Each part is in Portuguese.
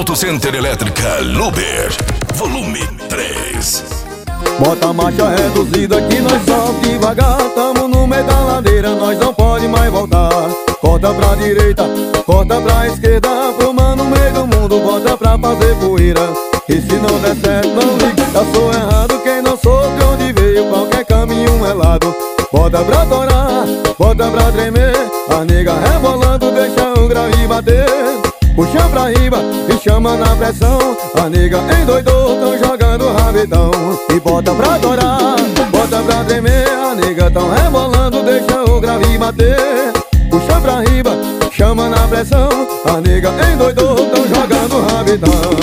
Auto Center Elétrica Luber, volume 3. Bota a marcha reduzida que nós só devagar. Tamo no meio da ladeira, nós não pode mais voltar. Corta pra direita, corta pra esquerda, formando no meio do mundo, bota pra fazer poeira. E se não der certo, não liga, eu sou errado. Quem não soube onde veio, qualquer caminho é lado. Bota pra torar, bota pra tremer, a nega rebolando, deixa o grave bater. Puxa pra riba e chama na pressão, a nega endoidou, tão jogando rabetão. E bota pra torar, bota pra tremer, a nega tão rebolando, deixa o grave bater. Puxa pra riba, chama na pressão, a nega endoidou, tão jogando rabetão.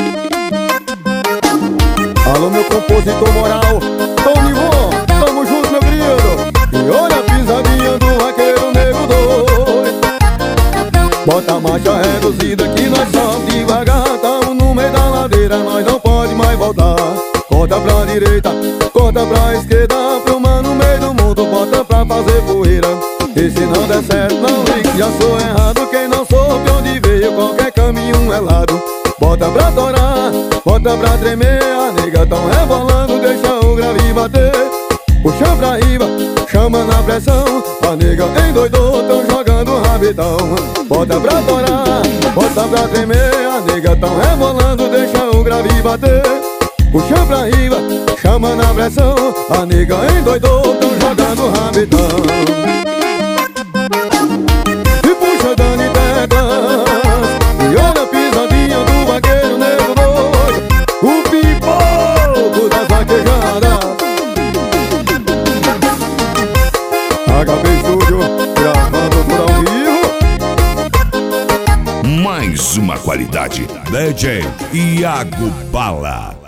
Alô meu compositor moral, Tony Von, tamo junto meu querido. E olha a pisadinha do vaqueiro negro doido. Bota a marcha reduzida que nós só devagar. Tamo no meio da ladeira, nós não pode mais voltar. Corta pra direita, corta pra esquerda, filmando no meio do mundo, bota pra fazer poeira. E se não der certo, não ligue, já sou errado. Quem não soube onde veio, qualquer caminho é lado. Bota pra torar, bota pra tremer, a nega tão rebolando, deixa o grave bater. Puxa pra riba, chama na pressão, a nega endoidou, tão jogando rabetão. Bota pra torar, bota pra tremer, a nega tão rebolando, deixa o grave bater. Puxa pra riba, chama na pressão, a nega endoidou, tão jogando rabetão. E puxa Dani Teclas, e olha a pisadinha do vaqueiro negro doido, o pipoco das vaquejadas. HP Studio, gravando por ao vivo. Mais uma qualidade, DJ Iago Bala.